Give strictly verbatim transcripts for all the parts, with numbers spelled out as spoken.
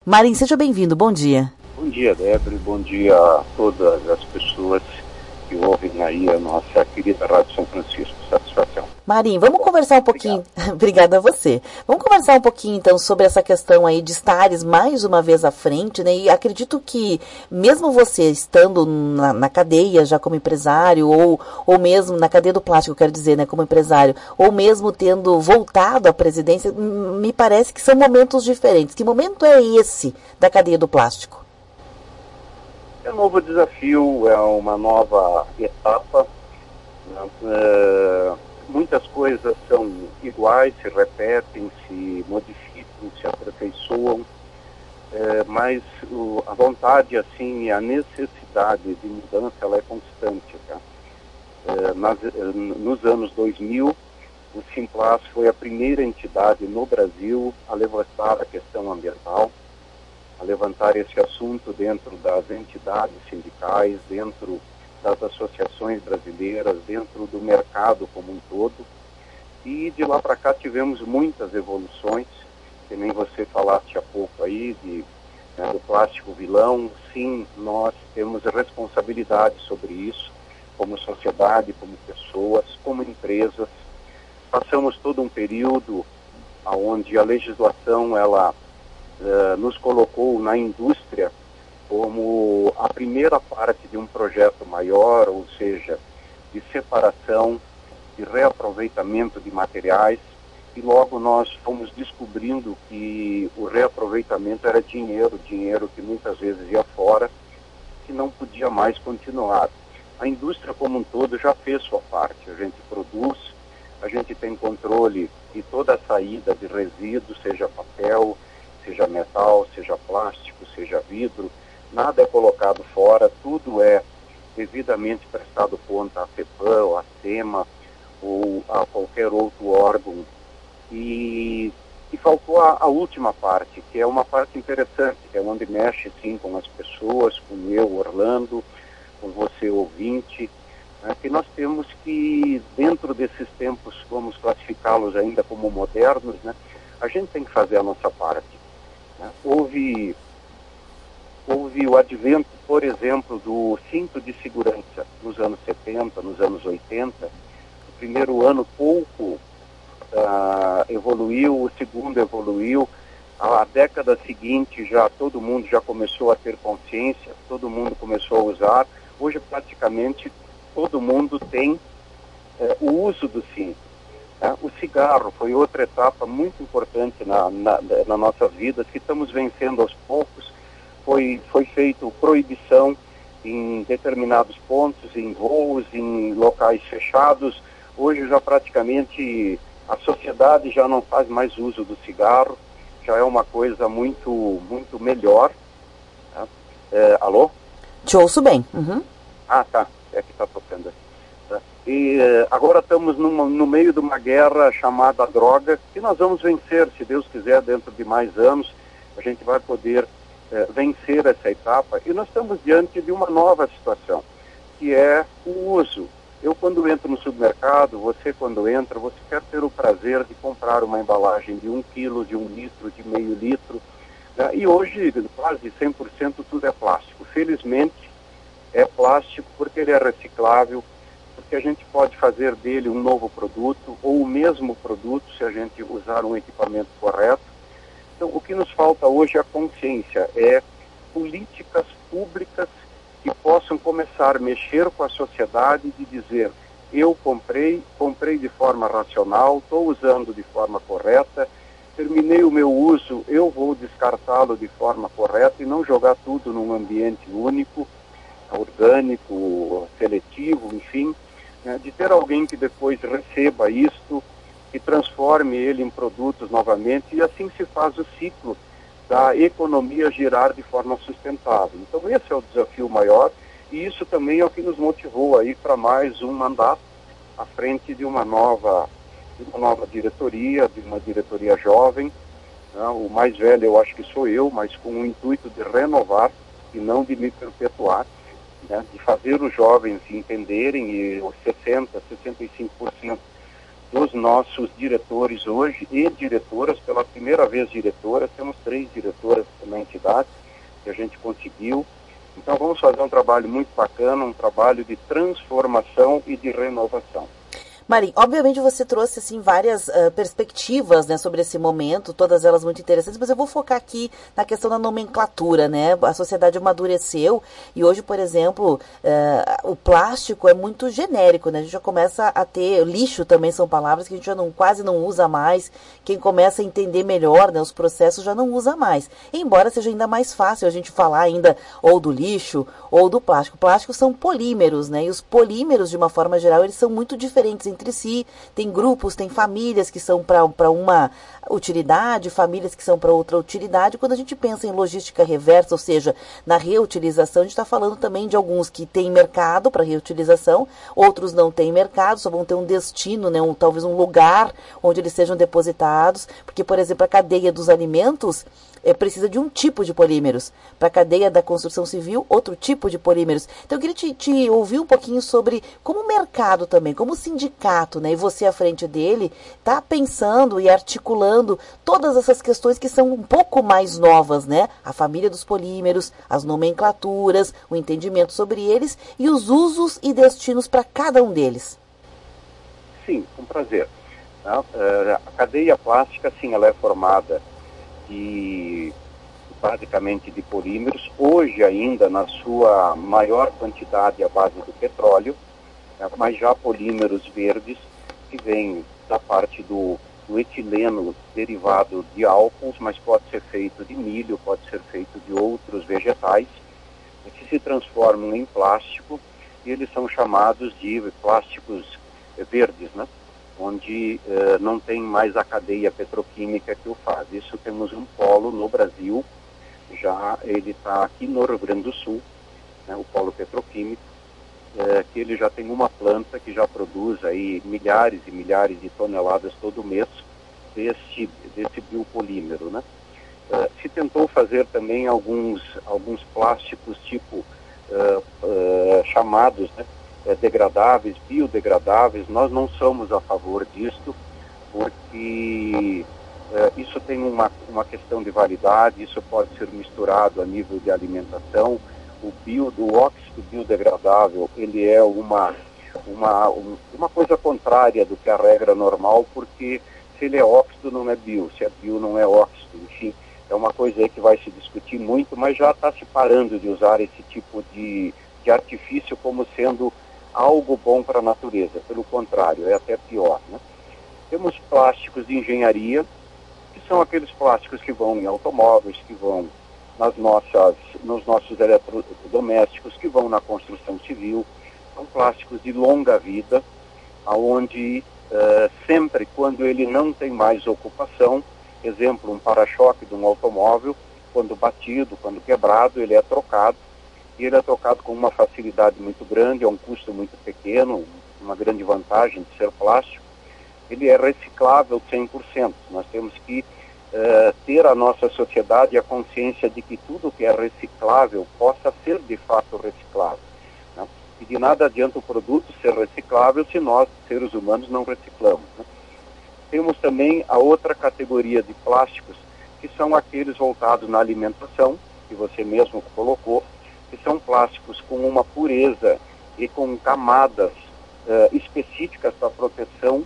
Marim, seja bem-vindo, bom dia. Bom dia, Débora, bom dia a todas as pessoas que ouvem aí a nossa querida Rádio São Francisco. Satisfação. Marim, vamos conversar um pouquinho, obrigada a você. Vamos conversar um pouquinho então sobre essa questão aí de estares mais uma vez à frente, né? E acredito que mesmo você estando na, na cadeia já como empresário, ou, ou mesmo na cadeia do plástico, quero dizer, né, como empresário, ou mesmo tendo voltado à presidência, me parece que são momentos diferentes. Que momento é esse da cadeia do plástico? É um novo desafio, é uma nova etapa. Né? É, muitas coisas são iguais, se repetem, se modificam, se aperfeiçoam, é, mas o, a vontade assim, a necessidade de mudança, ela é constante. Tá? É, nas, nos anos dois mil, o Simplas foi a primeira entidade no Brasil a levantar a questão ambiental, a levantar esse assunto dentro das entidades sindicais, dentro das associações brasileiras, dentro do mercado como um todo. E de lá para cá tivemos muitas evoluções, que nem você falaste há pouco aí, de, né, do plástico vilão. Sim, nós temos responsabilidade sobre isso, como sociedade, como pessoas, como empresas. Passamos todo um período onde a legislação, ela Uh, nos colocou na indústria como a primeira parte de um projeto maior, ou seja, de separação, de reaproveitamento de materiais, e logo nós fomos descobrindo que o reaproveitamento era dinheiro, dinheiro que muitas vezes ia fora, que não podia mais continuar. A indústria como um todo já fez sua parte, a gente produz, a gente tem controle de toda a saída de resíduos, seja papel, seja metal, seja plástico, seja vidro, nada é colocado fora, tudo é devidamente prestado conta à FEPAM, à SEMA ou a qualquer outro órgão. E, e faltou a, a última parte, que é uma parte interessante, que é onde mexe sim com as pessoas, com eu, Orlando, com você, ouvinte, né, que nós temos que, dentro desses tempos, vamos classificá-los ainda como modernos, né, a gente tem que fazer a nossa parte. Houve, houve o advento, por exemplo, do cinto de segurança nos anos setenta, nos anos oitenta. O primeiro ano pouco uh, evoluiu, o segundo evoluiu. A década seguinte já todo mundo já começou a ter consciência, todo mundo começou a usar. Hoje praticamente todo mundo tem uh, o uso do cinto. O cigarro foi outra etapa muito importante na, na, na nossa vida, que estamos vencendo aos poucos. Foi, foi feita proibição em determinados pontos, em voos, em locais fechados. Hoje já praticamente a sociedade já não faz mais uso do cigarro, já é uma coisa muito, muito melhor. Tá? É, alô? Te ouço bem. Uhum. Ah, tá. É que está tocando aqui. E agora estamos numa, no meio de uma guerra chamada droga, que nós vamos vencer, se Deus quiser, dentro de mais anos, a gente vai poder eh, vencer essa etapa. E nós estamos diante de uma nova situação, que é o uso. Eu, quando entro no supermercado, você, quando entra, você quer ter o prazer de comprar uma embalagem de um quilo, de um litro, de meio litro, né? E hoje, quase cem por cento tudo é plástico. Felizmente, é plástico porque ele é reciclável, que a gente pode fazer dele um novo produto ou o mesmo produto se a gente usar um equipamento correto. Então, o que nos falta hoje é a consciência, é políticas públicas que possam começar a mexer com a sociedade de dizer, eu comprei, comprei de forma racional, estou usando de forma correta, terminei o meu uso, eu vou descartá-lo de forma correta e não jogar tudo num ambiente único, orgânico, seletivo, enfim, né, de ter alguém que depois receba isto, que transforme ele em produtos novamente, e assim se faz o ciclo da economia girar de forma sustentável. Então esse é o desafio maior, e isso também é o que nos motivou aí para mais um mandato à frente de uma nova, de uma nova diretoria, de uma diretoria jovem, né, o mais velho eu acho que sou eu, mas com o intuito de renovar e não de me perpetuar, né, de fazer os jovens entenderem, e os sessenta, sessenta e cinco por cento dos nossos diretores hoje e diretoras, pela primeira vez diretoras, temos três diretoras na entidade que a gente conseguiu. Então vamos fazer um trabalho muito bacana, um trabalho de transformação e de renovação. Mari, obviamente você trouxe assim várias uh, perspectivas, né, sobre esse momento, todas elas muito interessantes, mas eu vou focar aqui na questão da nomenclatura, né? A sociedade amadureceu e hoje, por exemplo, uh, o plástico é muito genérico, né? A gente já começa a ter, lixo também são palavras que a gente já não, quase não usa mais, quem começa a entender melhor, né, os processos já não usa mais, embora seja ainda mais fácil a gente falar ainda ou do lixo ou do plástico. Plásticos são polímeros, né? E os polímeros, de uma forma geral, eles são muito diferentes entre si, tem grupos, tem famílias que são para uma utilidade, famílias que são para outra utilidade. Quando a gente pensa em logística reversa, ou seja, na reutilização, a gente está falando também de alguns que têm mercado para reutilização, outros não têm mercado, só vão ter um destino, né, um, talvez um lugar onde eles sejam depositados, porque, por exemplo, a cadeia dos alimentos é, precisa de um tipo de polímeros. Para a cadeia da construção civil, outro tipo de polímeros. Então, eu queria te, te ouvir um pouquinho sobre como o mercado também, como o sindicato, né, e você à frente dele, está pensando e articulando todas essas questões que são um pouco mais novas, né? A família dos polímeros, as nomenclaturas, o entendimento sobre eles e os usos e destinos para cada um deles. Sim, com prazer. A cadeia plástica, sim, ela é formada de, basicamente de polímeros, hoje ainda na sua maior quantidade à base do petróleo, né, mas já polímeros verdes que vêm da parte do, do etileno derivado de álcools, mas pode ser feito de milho, pode ser feito de outros vegetais, que se transformam em plástico e eles são chamados de plásticos verdes, né? Onde eh, não tem mais a cadeia petroquímica que o faz. Isso temos um polo no Brasil, já ele está aqui no Rio Grande do Sul, né, o polo petroquímico, eh, que ele já tem uma planta que já produz aí milhares e milhares de toneladas todo mês desse, desse biopolímero, né? Eh, se tentou fazer também alguns, alguns plásticos tipo eh, eh, chamados, né, degradáveis, biodegradáveis. Nós não somos a favor disto, porque eh, isso tem uma, uma questão de validade, isso pode ser misturado a nível de alimentação. O, bio, o óxido biodegradável, ele é uma, uma, uma coisa contrária do que a regra normal, porque se ele é óxido não é bio, se é bio não é óxido, enfim, é uma coisa aí que vai se discutir muito, mas já está se parando de usar esse tipo de, de artifício como sendo algo bom para a natureza, pelo contrário, é até pior, né? Temos plásticos de engenharia, que são aqueles plásticos que vão em automóveis, que vão nas nossas, nos nossos eletrodomésticos, que vão na construção civil. São plásticos de longa vida, onde uh, sempre quando ele não tem mais ocupação, exemplo, um para-choque de um automóvel, quando batido, quando quebrado, ele é trocado. E ele é trocado com uma facilidade muito grande, a um custo muito pequeno, uma grande vantagem de ser plástico. Ele é reciclável cem por cento. Nós temos que uh, ter a nossa sociedade a consciência de que tudo que é reciclável possa ser de fato reciclável, né? E de nada adianta o produto ser reciclável se nós, seres humanos, não reciclamos, né? Temos também a outra categoria de plásticos, que são aqueles voltados na alimentação, que você mesmo colocou, que são plásticos com uma pureza e com camadas uh, específicas para proteção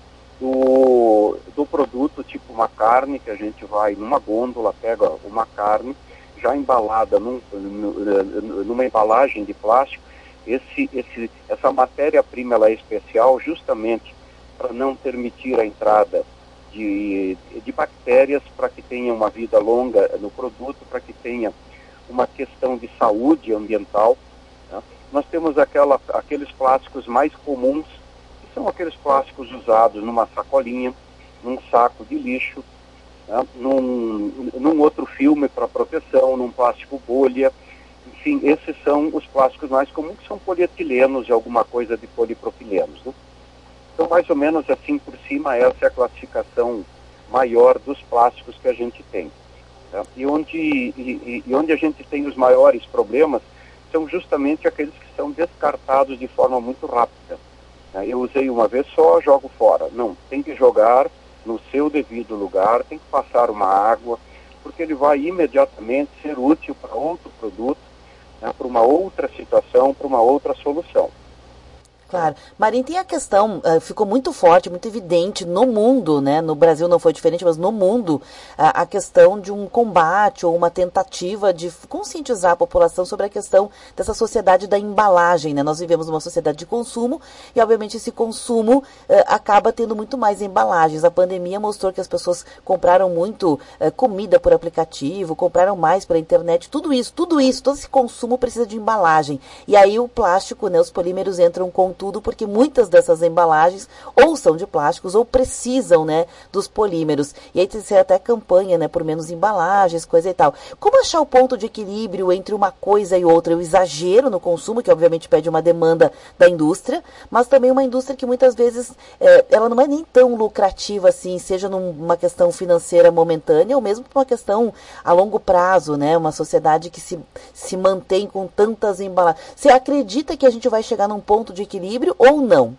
do, do produto, tipo uma carne, que a gente vai numa gôndola, pega uma carne já embalada num, numa embalagem de plástico. Esse, esse, essa matéria-prima ela é especial justamente para não permitir a entrada de, de bactérias, para que tenha uma vida longa no produto, para que tenha uma questão de saúde ambiental, né? Nós temos aquela, aqueles plásticos mais comuns, que são aqueles plásticos usados numa sacolinha, num saco de lixo, né? num, num outro filme para proteção, num plástico bolha. Enfim, esses são os plásticos mais comuns, que são polietilenos e alguma coisa de polipropilenos, né? Então, mais ou menos assim por cima, essa é a classificação maior dos plásticos que a gente tem. E onde, e, e onde a gente tem os maiores problemas são justamente aqueles que são descartados de forma muito rápida. Eu usei uma vez só, jogo fora. Não, tem que jogar no seu devido lugar, tem que passar uma água, porque ele vai imediatamente ser útil para outro produto, né, para uma outra situação, para uma outra solução. Claro. Marinho, tem a questão, uh, ficou muito forte, muito evidente no mundo, né? No Brasil não foi diferente, mas no mundo, uh, a questão de um combate ou uma tentativa de conscientizar a população sobre a questão dessa sociedade da embalagem, né? Nós vivemos uma sociedade de consumo e, obviamente, esse consumo uh, acaba tendo muito mais embalagens. A pandemia mostrou que as pessoas compraram muito uh, comida por aplicativo, compraram mais pela internet, tudo isso, tudo isso, todo esse consumo precisa de embalagem. E aí o plástico, né? Os polímeros entram com tudo, porque muitas dessas embalagens ou são de plásticos ou precisam, né, dos polímeros. E aí tem que ser até campanha, né, por menos embalagens, coisa e tal. Como achar o ponto de equilíbrio entre uma coisa e outra? O exagero no consumo, que obviamente pede uma demanda da indústria, mas também uma indústria que muitas vezes é, ela não é nem tão lucrativa assim, seja numa questão financeira momentânea ou mesmo por uma questão a longo prazo, né, uma sociedade que se, se mantém com tantas embalagens. Você acredita que a gente vai chegar num ponto de equilíbrio ou não?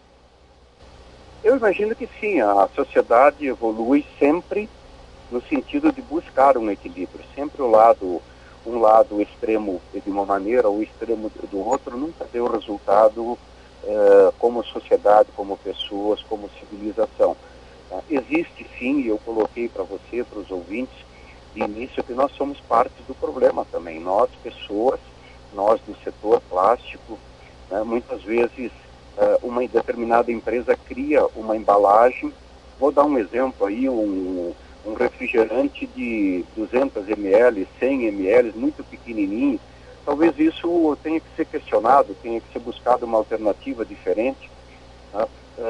Eu imagino que sim, a sociedade evolui sempre no sentido de buscar um equilíbrio, sempre o lado, um lado extremo de uma maneira, ou o extremo do outro, nunca deu resultado eh, como sociedade, como pessoas, como civilização. Ah, existe sim, e eu coloquei para você, para os ouvintes, de início, que nós somos parte do problema também, nós pessoas, nós do setor plástico, né, muitas vezes uma determinada empresa cria uma embalagem. Vou dar um exemplo aí, um, um refrigerante de duzentos mililitros, cem mililitros, muito pequenininho. Talvez isso tenha que ser questionado, tenha que ser buscado uma alternativa diferente. Tá?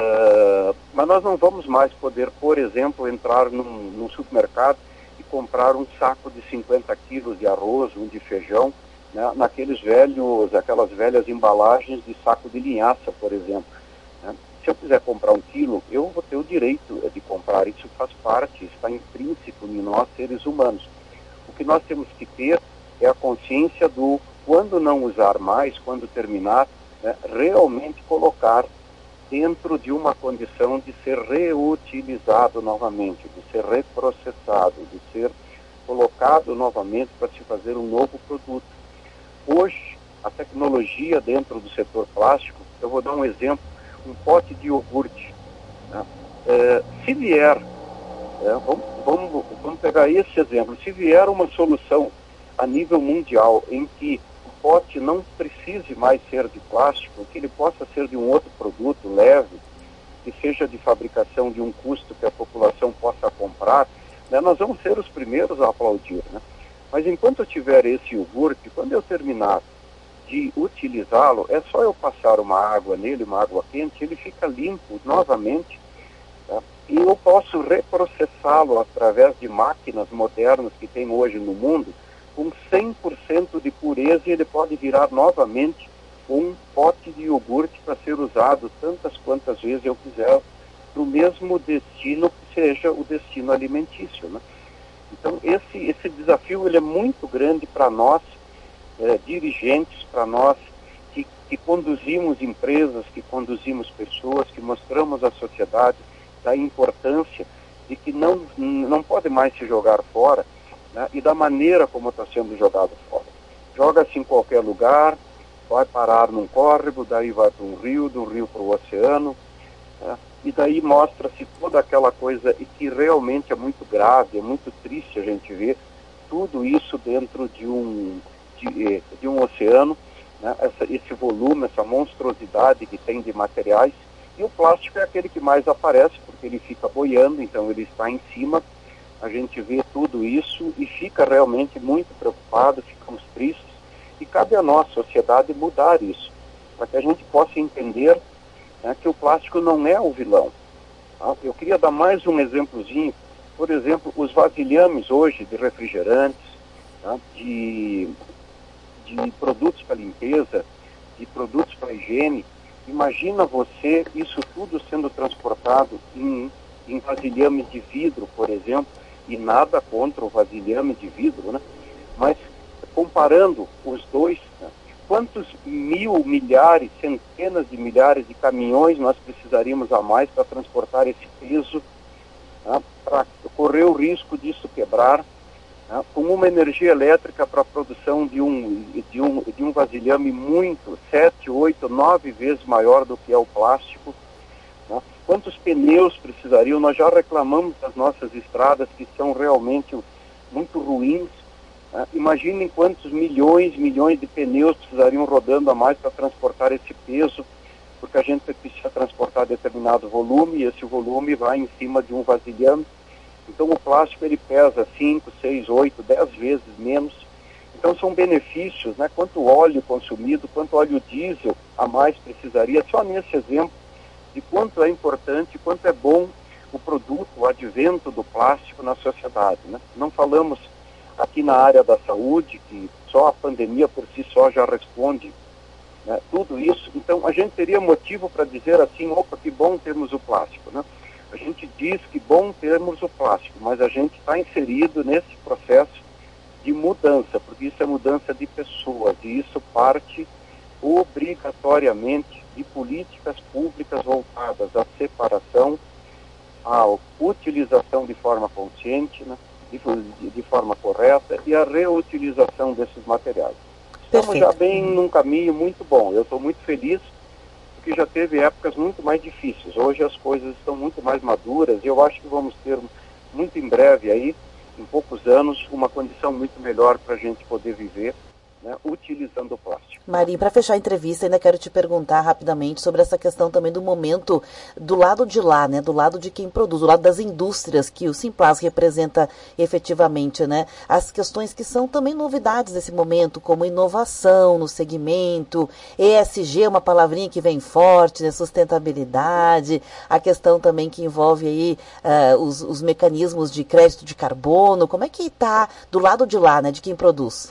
Uh, mas nós não vamos mais poder, por exemplo, entrar num, num supermercado e comprar um saco de cinquenta quilos de arroz, um de feijão, né, naqueles velhos, aquelas velhas embalagens de saco de linhaça, por exemplo. Né? Se eu quiser comprar um quilo, eu vou ter o direito de comprar, isso faz parte, está intrínseco em nós, seres humanos. O que nós temos que ter é a consciência do, quando não usar mais, quando terminar, né, realmente colocar dentro de uma condição de ser reutilizado novamente, de ser reprocessado, de ser colocado novamente para se fazer um novo produto. Hoje, a tecnologia dentro do setor plástico, eu vou dar um exemplo, um pote de iogurte. Né? É, se vier, é, vamos, vamos, vamos pegar esse exemplo, se vier uma solução a nível mundial em que o pote não precise mais ser de plástico, que ele possa ser de um outro produto leve, que seja de fabricação de um custo que a população possa comprar, né, nós vamos ser os primeiros a aplaudir, né? Mas enquanto eu tiver esse iogurte, quando eu terminar de utilizá-lo, é só eu passar uma água nele, uma água quente, ele fica limpo novamente, tá? E eu posso reprocessá-lo através de máquinas modernas que tem hoje no mundo, com cem por cento de pureza, e ele pode virar novamente um pote de iogurte para ser usado tantas quantas vezes eu quiser, para o mesmo destino que seja o destino alimentício, né? Então, esse, esse desafio ele é muito grande para nós, é, dirigentes, para nós que, que conduzimos empresas, que conduzimos pessoas, que mostramos à sociedade da importância de que não, não pode mais se jogar fora, né, e da maneira como está sendo jogado fora. Joga-se em qualquer lugar, vai parar num córrego, daí vai para um rio, do rio para o oceano, né? E daí mostra-se toda aquela coisa e que realmente é muito grave, é muito triste a gente ver tudo isso dentro de um, de, de um oceano, né? Essa, esse volume, essa monstruosidade que tem de materiais. E o plástico é aquele que mais aparece, porque ele fica boiando, então ele está em cima. A gente vê tudo isso e fica realmente muito preocupado, ficamos tristes. E cabe a nós, sociedade, mudar isso, para que a gente possa entender, né, que o plástico não é o vilão. Tá? Eu queria dar mais um exemplozinho. Por exemplo, os vasilhames hoje de refrigerantes, tá, de, de produtos para limpeza, de produtos para higiene. Imagina você, isso tudo sendo transportado em, em vasilhames de vidro, por exemplo, e nada contra o vasilhame de vidro, né? Mas comparando os dois, né, quantos mil, milhares, centenas de milhares de caminhões nós precisaríamos a mais para transportar esse peso, né, para correr o risco disso quebrar, né, com uma energia elétrica para a produção de um, de, um, de um vasilhame muito, sete, oito, nove vezes maior do que é o plástico. Né? Quantos pneus precisariam? Nós já reclamamos das nossas estradas, que são realmente muito ruins. Né? Imaginem quantos milhões, milhões de pneus precisariam rodando a mais para transportar esse peso, porque a gente precisa transportar determinado volume, e esse volume vai em cima de um vasilhame. Então o plástico ele pesa cinco, seis, oito, dez vezes menos. Então são benefícios, né? Quanto óleo consumido, quanto óleo diesel a mais precisaria, só nesse exemplo de quanto é importante, quanto é bom o produto, o advento do plástico na sociedade. Né? Não falamos aqui na área da saúde, que só a pandemia por si só já responde, né, tudo isso. Então a gente teria motivo para dizer assim, opa, que bom termos o plástico. Né? A gente diz que bom termos o plástico, mas a gente está inserido nesse processo de mudança, porque isso é mudança de pessoas, e isso parte obrigatoriamente de políticas públicas voltadas à separação, à utilização de forma consciente, né, de, de forma correta, e à reutilização desses materiais. Estamos Perfeito. já bem num caminho muito bom. Eu estou muito feliz, porque já teve épocas muito mais difíceis. Hoje as coisas estão muito mais maduras, e eu acho que vamos ter muito em breve aí, em poucos anos, uma condição muito melhor para a gente poder viver, né, utilizando o plástico. Marinho, para fechar a entrevista, ainda quero te perguntar rapidamente sobre essa questão também do momento do lado de lá, né, do lado de quem produz, do lado das indústrias que o Simplas representa efetivamente, né, as questões que são também novidades nesse momento, como inovação no segmento, E S G, uma palavrinha que vem forte, né, sustentabilidade, a questão também que envolve aí uh, os, os mecanismos de crédito de carbono. Como é que está do lado de lá, né, de quem produz?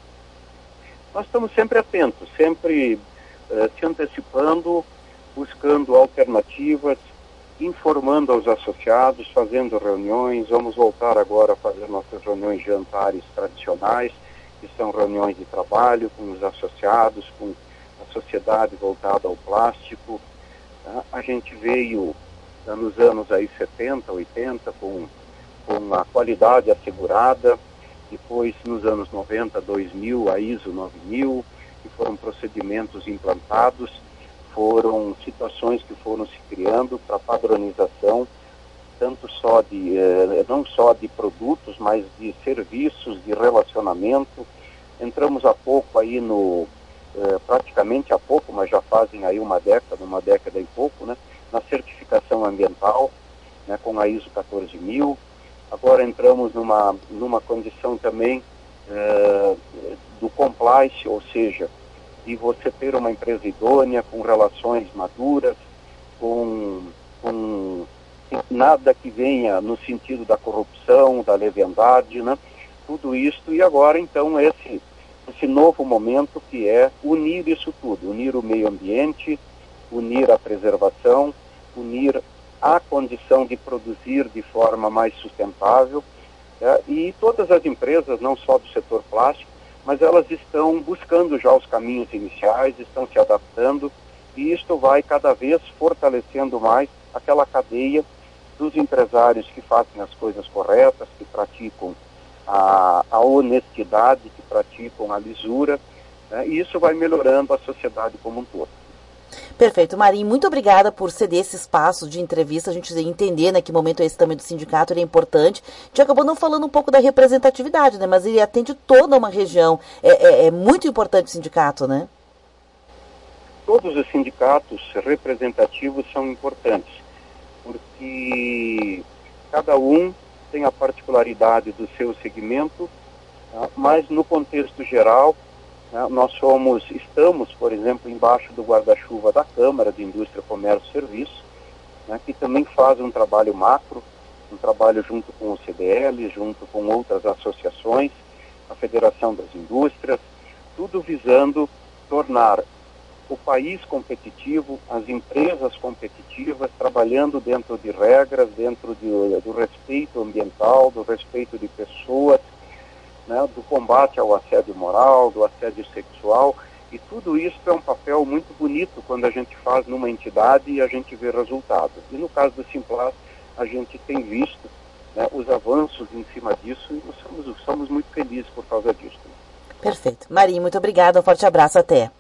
Nós estamos sempre atentos, sempre uh, se antecipando, buscando alternativas, informando aos associados, fazendo reuniões. Vamos voltar agora a fazer nossas reuniões jantares tradicionais, que são reuniões de trabalho com os associados, com a sociedade voltada ao plástico. Tá? A gente veio uh, nos anos aí setenta, oitenta, com, com a qualidade assegurada. Depois, nos anos noventa, dois mil, a I S O nove mil, que foram procedimentos implantados, foram situações que foram se criando para padronização, tanto só de, eh, não só de produtos, mas de serviços, de relacionamento. Entramos há pouco aí no, eh, praticamente há pouco, mas já fazem aí uma década, uma década e pouco, né, na certificação ambiental, né, com a I S O quatorze mil. Agora entramos numa, numa condição também uh, do compliance, ou seja, de você ter uma empresa idônea, com relações maduras, com, com nada que venha no sentido da corrupção, da leviandade, né? Tudo isso. E agora, então, esse, esse novo momento que é unir isso tudo, unir o meio ambiente, unir a preservação, unir a condição de produzir de forma mais sustentável, é, e todas as empresas, não só do setor plástico, mas elas estão buscando já os caminhos iniciais, estão se adaptando, e isto vai cada vez fortalecendo mais aquela cadeia dos empresários que fazem as coisas corretas, que praticam a, a honestidade, que praticam a lisura, né, e isso vai melhorando a sociedade como um todo. Perfeito. Marinho, muito obrigada por ceder esse espaço de entrevista, a gente entender, né, que momento é esse também do sindicato, ele é importante. A gente acabou não falando um pouco da representatividade, né, mas ele atende toda uma região. É, é, é muito importante o sindicato, né? Todos os sindicatos representativos são importantes, porque cada um tem a particularidade do seu segmento, tá? Mas no contexto geral, nós somos, estamos, por exemplo, embaixo do guarda-chuva da Câmara de Indústria, Comércio e Serviço, né, que também faz um trabalho macro, um trabalho junto com o C D L, junto com outras associações, a Federação das Indústrias, tudo visando tornar o país competitivo, as empresas competitivas, trabalhando dentro de regras, dentro de, do respeito ambiental, do respeito de pessoas, né, do combate ao assédio moral, do assédio sexual, E tudo isso é um papel muito bonito quando a gente faz numa entidade e a gente vê resultado. E no caso da Simplast, a gente tem visto, né, os avanços em cima disso e nós somos, somos muito felizes por causa disso. Perfeito. Marinho, muito obrigada, um forte abraço, até.